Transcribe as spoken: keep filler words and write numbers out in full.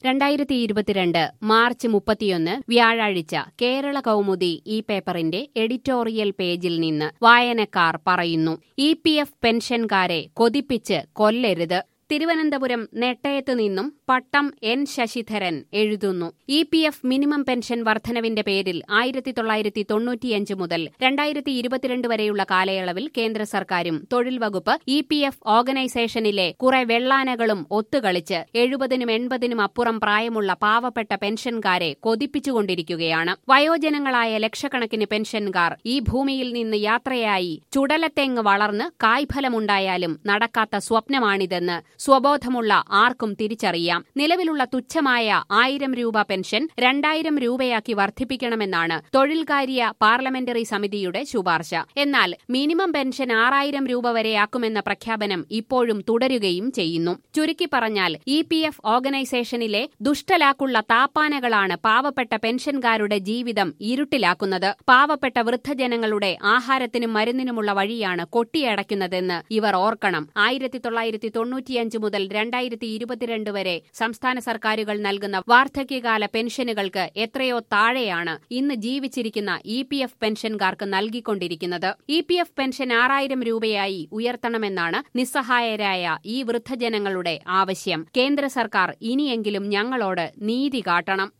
രണ്ടായിരത്തി ഇരുപത്തിരണ്ട് മാർച്ച് മുപ്പത്തിയൊന്ന് വ്യാഴാഴ്ച കേരള കൗമുദി ഈ പേപ്പറിന്റെ എഡിറ്റോറിയൽ പേജിൽ നിന്ന് വായനക്കാർ പറയുന്നു. ഇ പി എഫ് പെൻഷൻകാരെ കൊതിപ്പിച്ച് കൊല്ലരുത്. തിരുവനന്തപുരം നെട്ടയത്ത് നിന്നും പട്ടം എൻ ശശിധരൻ എഴുതുന്നു. E P F minimum pension വർധനവിന്റെ പേരിൽ ആയിരത്തി തൊള്ളായിരത്തി തൊണ്ണൂറ്റിയഞ്ച് മുതൽ രണ്ടായിരത്തി ഇരുപത്തിരണ്ട് വരെയുള്ള കാലയളവിൽ കേന്ദ്ര സർക്കാരും തൊഴിൽ വകുപ്പ് ഇ പി എഫ് ഓർഗനൈസേഷനിലെ കുറെ വെള്ളാനകളും ഒത്തുകളിച്ച് എഴുപതിനും എൺപതിനും അപ്പുറം പ്രായമുള്ള പാവപ്പെട്ട പെൻഷൻകാരെ കൊതിപ്പിച്ചുകൊണ്ടിരിക്കുകയാണ്. വയോജനങ്ങളായ ലക്ഷക്കണക്കിന് പെൻഷൻകാർ ഈ ഭൂമിയിൽ നിന്ന് യാത്രയായി ചുടലത്തെങ്ങ് വളർന്ന് കായ്ഫലമുണ്ടായാലും നടക്കാത്ത സ്വപ്നമാണിതെന്ന് സ്വബോധമുള്ള ആർക്കും തിരിച്ചറിയാം. നിലവിലുള്ള തുച്ഛമായ ആയിരം രൂപ പെൻഷൻ രണ്ടായിരം രൂപയാക്കി വർദ്ധിപ്പിക്കണമെന്നാണ് തൊഴിൽകാര്യ പാർലമെന്ററി സമിതിയുടെ ശുപാർശ. എന്നാൽ മിനിമം പെൻഷൻ ആറായിരം രൂപ വരെയാക്കുമെന്ന പ്രഖ്യാപനം ഇപ്പോഴും തുടരുകയും ചെയ്യുന്നു. ചുരുക്കി പറഞ്ഞാൽ ഇ പി എഫ് ഓർഗനൈസേഷനിലെ ദുഷ്ടലാക്കുള്ള താപ്പാനകളാണ് പാവപ്പെട്ട പെൻഷൻകാരുടെ ജീവിതം ഇരുട്ടിലാക്കുന്നത്. പാവപ്പെട്ട വൃദ്ധജനങ്ങളുടെ ആഹാരത്തിനും മരുന്നിനുമുള്ള വഴിയാണ് കൊട്ടിയടയ്ക്കുന്നതെന്ന് ഇവർ ഓർക്കണം. ആയിരത്തി തൊള്ളായിരത്തി തൊണ്ണൂറ്റിയഞ്ച് മുതൽ രണ്ടായിരത്തി ഇരുപത്തിരണ്ട് വരെ സംസ്ഥാന സർക്കാരുകൾ നൽകുന്ന വാർദ്ധക്യകാല പെൻഷനുകൾക്ക് എത്രയോ താഴെയാണ് ഇന്ന് ജീവിച്ചിരിക്കുന്ന ഇ പി എഫ് പെൻഷൻകാർക്ക് നൽകിക്കൊണ്ടിരിക്കുന്നത്. ഇ പി എഫ് പെൻഷൻ ആറായിരം രൂപയായി ഉയർത്തണമെന്നാണ് നിസ്സഹായരായ ഈ വൃദ്ധജനങ്ങളുടെ ആവശ്യം. കേന്ദ്ര സർക്കാർ ഇനിയെങ്കിലും ഞങ്ങളോട് നീതി കാട്ടണം.